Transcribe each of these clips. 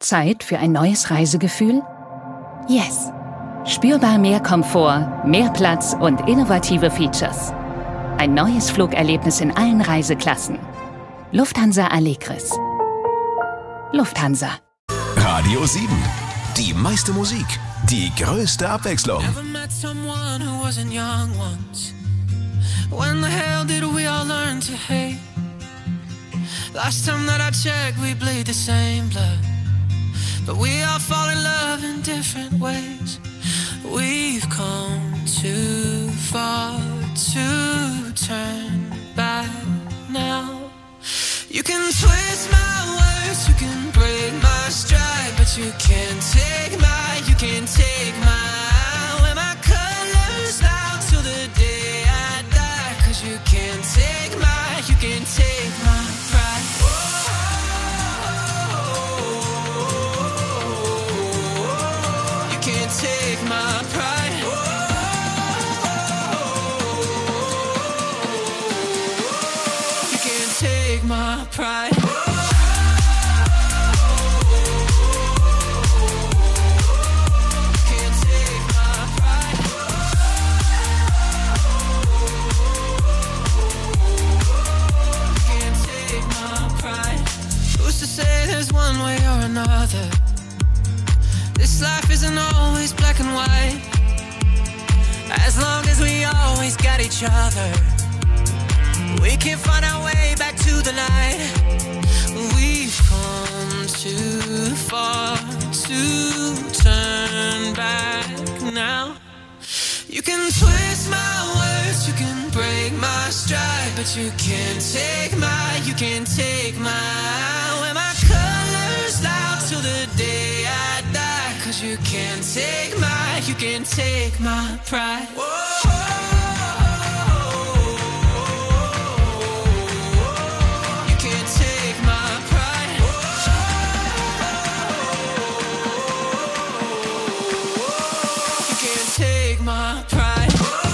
Zeit für ein neues Reisegefühl? Yes. Spürbar mehr Komfort, mehr Platz und innovative Features. Ein neues Flugerlebnis in allen Reiseklassen. Lufthansa Allegris. Lufthansa. Radio 7. Die meiste Musik. Die größte Abwechslung. Never met someone who wasn't young once. When the hell did we all learn to hate? Last time that I checked, we bleed the same blood. But we all fall in love in different ways. We've come too far to turn back now. You can twist my words, you can break my stride, but you can't take my, wear my colors out till the day I die. Cause you can't take my pride. You can't take my pride. You can't take my pride. Say there's one way or another. This life isn't always black and white. As long as we always got each other, we can find our way back to the light. We've come too far to turn back now. You can twist my words, you can break my stride, but you can't take my, wear my colors loud till the day I die. Cause you can't take my pride. You can't take my pride. You can't take my pride.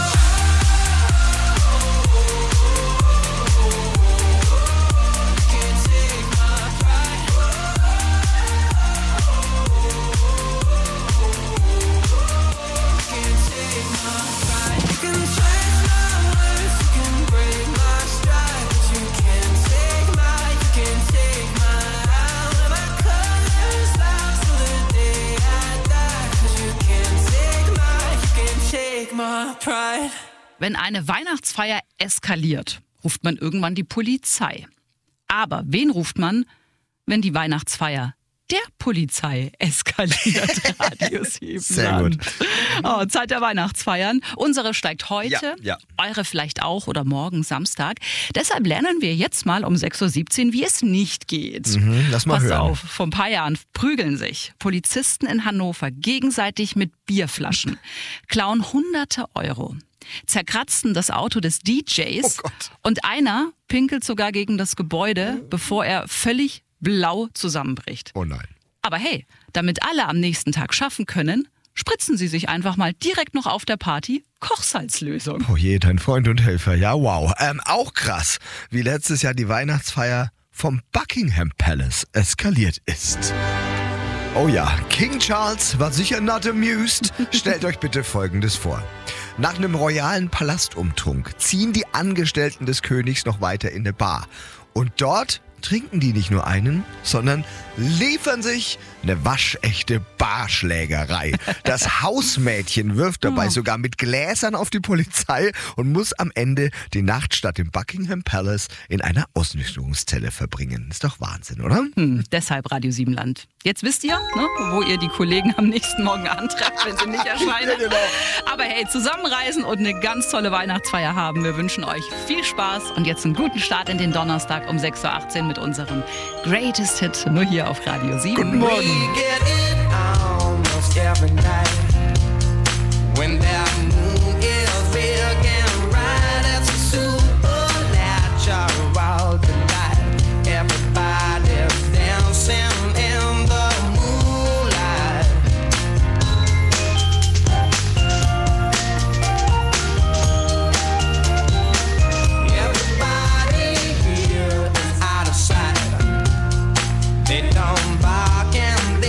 Wenn eine Weihnachtsfeier eskaliert, ruft man irgendwann die Polizei. Aber wen ruft man, wenn die Weihnachtsfeier der Polizei eskaliert? Radio 7 Sehr gut. Oh, Zeit der Weihnachtsfeiern. Unsere steigt heute, Ja. eure vielleicht auch oder morgen Samstag. Deshalb lernen wir jetzt mal um 6.17 Uhr, wie es nicht geht. Lass mal Pass hören. auf, vor ein paar Jahren prügeln sich Polizisten in Hannover gegenseitig mit Bierflaschen, klauen hunderte Euro, zerkratzten das Auto des DJs Oh Gott. und einer pinkelt sogar gegen das Gebäude, bevor er völlig blau zusammenbricht. Oh nein. Aber hey, damit alle am nächsten Tag schaffen können, spritzen sie sich einfach mal direkt noch auf der Party Kochsalzlösung. Oh je, dein Freund und Helfer. Ja, wow. Auch krass, wie letztes Jahr die Weihnachtsfeier vom Buckingham Palace eskaliert ist. Oh ja, King Charles war sicher not amused. Stellt euch bitte Folgendes vor. Nach einem royalen Palastumtrunk ziehen die Angestellten des Königs noch weiter in eine Bar. Und dort trinken die nicht nur einen, sondern liefern sich eine waschechte Barschlägerei. Das Hausmädchen wirft dabei sogar mit Gläsern auf die Polizei und muss am Ende die Nacht statt im Buckingham Palace in einer Ausnüchterungszelle verbringen. Ist doch Wahnsinn, oder? Deshalb Radio 7 Land. Jetzt wisst ihr, ne, wo ihr die Kollegen am nächsten Morgen antrefft, wenn sie nicht erscheinen. Ja, genau. Aber hey, zusammenreisen und eine ganz tolle Weihnachtsfeier haben. Wir wünschen euch viel Spaß und jetzt einen guten Start in den Donnerstag um 6.18 Uhr mit unserem Greatest Hit, nur hier auf Radio 7. Guten Morgen. We get it almost every night. When that moon is big and bright, it's a supernatural delight. Everybody's dancing in the moonlight. Everybody here is out of sight. They don't bark and they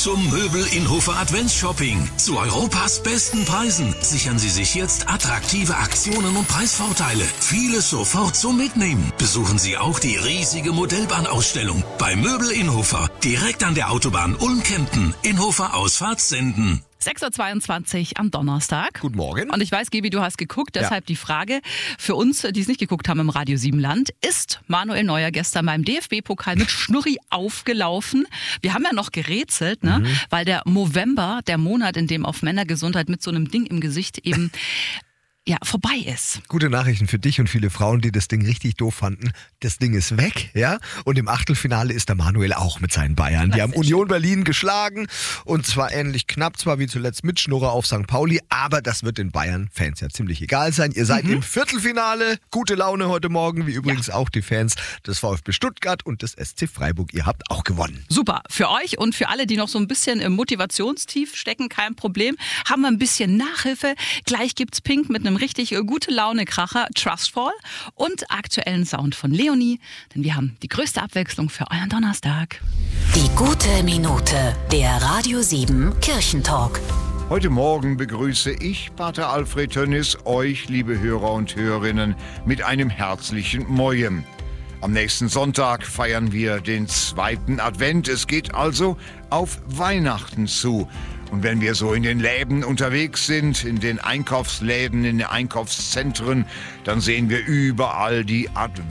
zum Möbel-Inhofer Adventsshopping. Zu Europas besten Preisen sichern Sie sich jetzt attraktive Aktionen und Preisvorteile. Vieles sofort zum Mitnehmen. Besuchen Sie auch die riesige Modellbahnausstellung bei Möbel-Inhofer. Direkt an der Autobahn Ulm-Kempten. Inhofer Ausfahrt Senden. 6.22 Uhr am Donnerstag. Guten Morgen. Und ich weiß, Gebi, du hast geguckt, deshalb die Frage für uns, die es nicht geguckt haben im Radio 7 Land. Ist Manuel Neuer gestern beim DFB-Pokal mit Schnurri aufgelaufen? Wir haben ja noch gerätselt, ne? Weil der Movember, der Monat, in dem auf Männergesundheit mit so einem Ding im Gesicht eben vorbei ist. Gute Nachrichten für dich und viele Frauen, die das Ding richtig doof fanden. Das Ding ist weg, ja? Und im Achtelfinale ist der Manuel auch mit seinen Bayern. Die haben Union Berlin geschlagen und zwar ähnlich knapp, zwar wie zuletzt mit Schnurrer auf St. Pauli, aber das wird den Bayern-Fans ja ziemlich egal sein. Ihr seid im Viertelfinale. Gute Laune heute Morgen, wie übrigens auch die Fans des VfB Stuttgart und des SC Freiburg. Ihr habt auch gewonnen. Super. Für euch und für alle, die noch so ein bisschen im Motivationstief stecken, kein Problem. Haben wir ein bisschen Nachhilfe. Gleich gibt's Pink mit einem richtig gute Laune-Kracher, Trustfall und aktuellen Sound von Leonie, denn wir haben die größte Abwechslung für euren Donnerstag. Die gute Minute, der Radio 7 Kirchentalk. Heute Morgen begrüße ich, Pater Alfred Tönnis, euch, liebe Hörer und Hörerinnen, mit einem herzlichen Mojem. Am nächsten Sonntag feiern wir den 2. Advent. Es geht also auf Weihnachten zu. Und wenn wir so in den Läden unterwegs sind, in den Einkaufsläden, in den Einkaufszentren, dann sehen wir überall die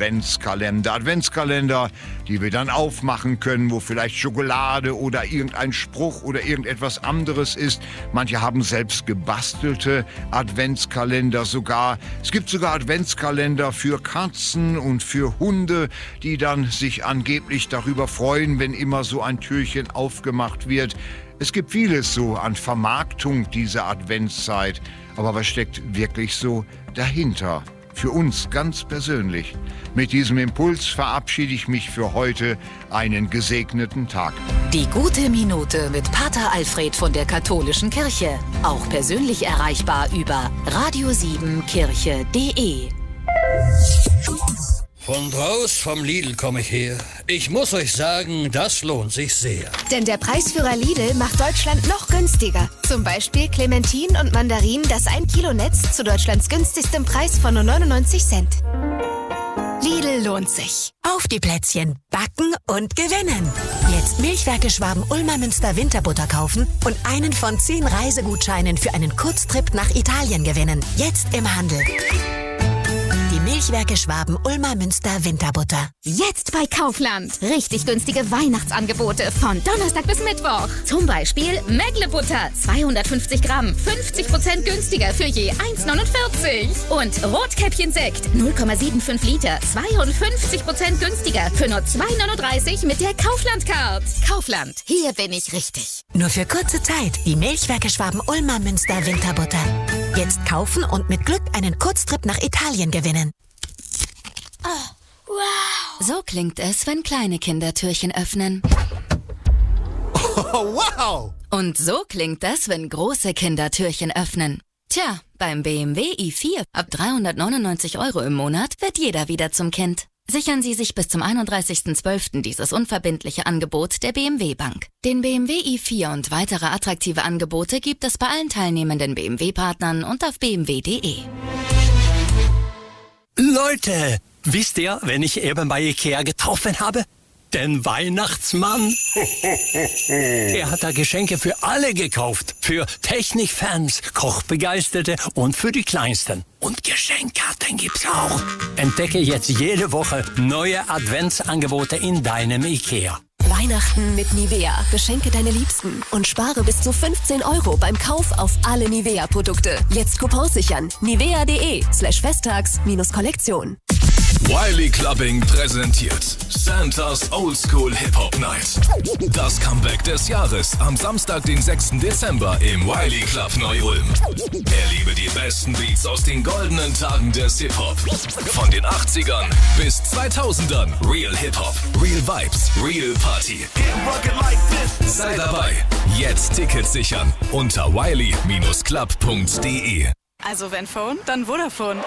Adventskalender, die wir dann aufmachen können, wo vielleicht Schokolade oder irgendein Spruch oder irgendetwas anderes ist. Manche haben selbst gebastelte Adventskalender sogar. Es gibt sogar Adventskalender für Katzen und für Hunde, die dann sich angeblich darüber freuen, wenn immer so ein Türchen aufgemacht wird. Es gibt vieles so an Vermarktung dieser Adventszeit. Aber was steckt wirklich so dahinter? Für uns ganz persönlich. Mit diesem Impuls verabschiede ich mich für heute. Einen gesegneten Tag. Die gute Minute mit Pater Alfred von der Katholischen Kirche. Auch persönlich erreichbar über radio7kirche.de. Von draus vom Lidl komme ich her. Ich muss euch sagen, das lohnt sich sehr. Denn der Preisführer Lidl macht Deutschland noch günstiger. Zum Beispiel Clementinen und Mandarinen, das 1 Kilo Netz zu Deutschlands günstigstem Preis von nur 99 Cent. Lidl lohnt sich. Auf die Plätzchen, backen und gewinnen. Jetzt Milchwerke Schwaben-Ulmer Münster Winterbutter kaufen und einen von 10 Reisegutscheinen für einen Kurztrip nach Italien gewinnen. Jetzt im Handel. Die Milchwerke Schwaben-Ulmer Münster Winterbutter. Jetzt bei Kaufland. Richtig günstige Weihnachtsangebote von Donnerstag bis Mittwoch. Zum Beispiel Meckle-Butter, 250 Gramm, 50% günstiger für je 1,49. Und Rotkäppchen-Sekt, 0,75 Liter, 52% günstiger für nur 2,39 mit der Kaufland-Card. Kaufland, hier bin ich richtig. Nur für kurze Zeit die Milchwerke Schwaben-Ulmer Münster Winterbutter. Jetzt kaufen und mit Glück einen Kurztrip nach Italien gewinnen. Oh, wow. So klingt es, wenn kleine Kinder Türchen öffnen. Oh, wow! Und so klingt es, wenn große Kinder Türchen öffnen. Tja, beim BMW i4 ab 399 € im Monat wird jeder wieder zum Kind. Sichern Sie sich bis zum 31.12. dieses unverbindliche Angebot der BMW Bank. Den BMW i4 und weitere attraktive Angebote gibt es bei allen teilnehmenden BMW-Partnern und auf bmw.de. Leute, wisst ihr, wenn ich eben bei Ikea getroffen habe? Den Weihnachtsmann. Er hat da Geschenke für alle gekauft. Für Technikfans, Kochbegeisterte und für die Kleinsten. Und Geschenkkarten gibt's auch. Entdecke jetzt jede Woche neue Adventsangebote in deinem Ikea. Weihnachten mit Nivea. Beschenke deine Liebsten und spare bis zu 15 € beim Kauf auf alle Nivea-Produkte. Jetzt Coupons sichern. nivea.de/festtags-Kollektion. Wiley Clubbing präsentiert Santas Oldschool Hip-Hop Night. Das Comeback des Jahres am Samstag, den 6. Dezember im Wiley Club Neu-Ulm. Erlebe die besten Beats aus den goldenen Tagen des Hip-Hop. Von den 80ern bis 2000ern. Real Hip-Hop, Real Vibes, Real Party. Sei dabei. Jetzt Tickets sichern unter wiley-club.de. Also wenn Phone, dann Vodafone.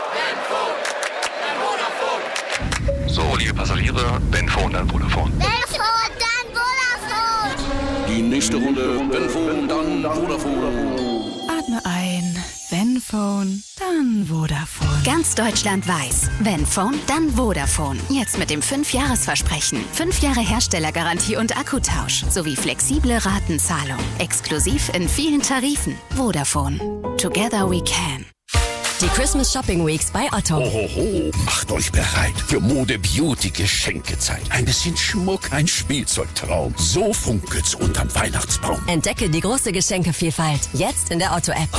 So, liebe Passagiere, wenn Phone, dann Vodafone. Wenn Phone, dann Vodafone. Die Die nächste Runde, wenn Phone, dann Vodafone. Atme ein. Wenn Phone, dann Vodafone. Ganz Deutschland weiß, wenn Phone, dann Vodafone. Jetzt mit dem 5-Jahres-Versprechen. 5 Jahre Herstellergarantie und Akkutausch. Sowie flexible Ratenzahlung. Exklusiv in vielen Tarifen. Vodafone. Together we can. Die Christmas Shopping Weeks bei Otto. Hohoho, macht euch bereit für Mode-Beauty-Geschenkezeit. Ein bisschen Schmuck, ein Spielzeugtraum. So funkelt's unterm Weihnachtsbaum. Entdecke die große Geschenkevielfalt. Jetzt in der Otto-App.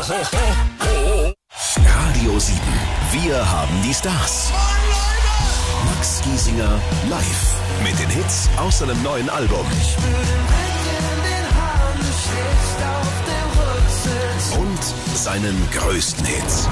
Radio 7. Wir haben die Stars. Max Giesinger live mit den Hits aus seinem neuen Album. Und seinen größten Hits.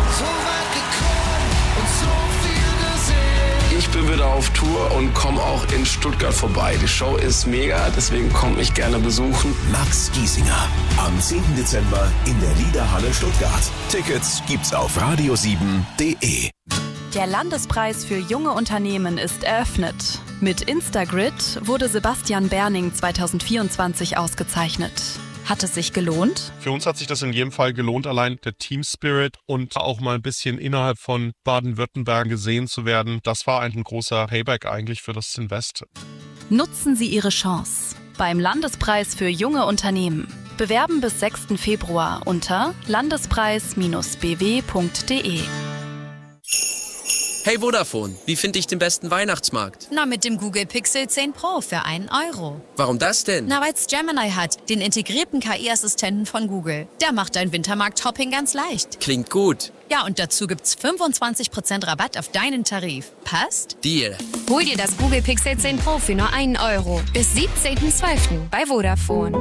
Ich bin wieder auf Tour und komme auch in Stuttgart vorbei. Die Show ist mega, deswegen komme ich gerne besuchen. Max Giesinger am 10. Dezember in der Liederhalle Stuttgart. Tickets gibt's auf radio7.de. Der Landespreis für junge Unternehmen ist eröffnet. Mit Instagrid wurde Sebastian Berning 2024 ausgezeichnet. Hat es sich gelohnt? Für uns hat sich das in jedem Fall gelohnt, allein der Team Spirit und auch mal ein bisschen innerhalb von Baden-Württemberg gesehen zu werden. Das war ein großer Payback eigentlich für das Invest. Nutzen Sie Ihre Chance beim Landespreis für junge Unternehmen. Bewerben bis 6. Februar unter landespreis-bw.de. Hey Vodafone, wie finde ich den besten Weihnachtsmarkt? Na, mit dem Google Pixel 10 Pro für 1 €. Warum das denn? Na, weil's Gemini hat, den integrierten KI-Assistenten von Google. Der macht dein Wintermarkt-Hopping ganz leicht. Klingt gut. Ja, und dazu gibt's 25% Rabatt auf deinen Tarif. Passt? Deal. Hol dir das Google Pixel 10 Pro für nur 1 € bis 17.12. bei Vodafone.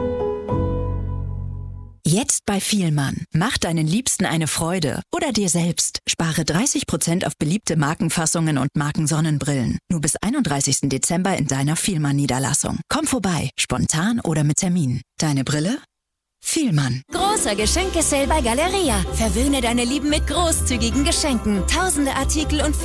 Jetzt bei Vielmann. Mach deinen Liebsten eine Freude oder dir selbst. Spare 30% auf beliebte Markenfassungen und Markensonnenbrillen. Nur bis 31. Dezember in deiner Vielmann-Niederlassung. Komm vorbei, spontan oder mit Termin. Deine Brille? Vielmann. Großer Geschenke-Sale bei Galeria. Verwöhne deine Lieben mit großzügigen Geschenken. Tausende Artikel und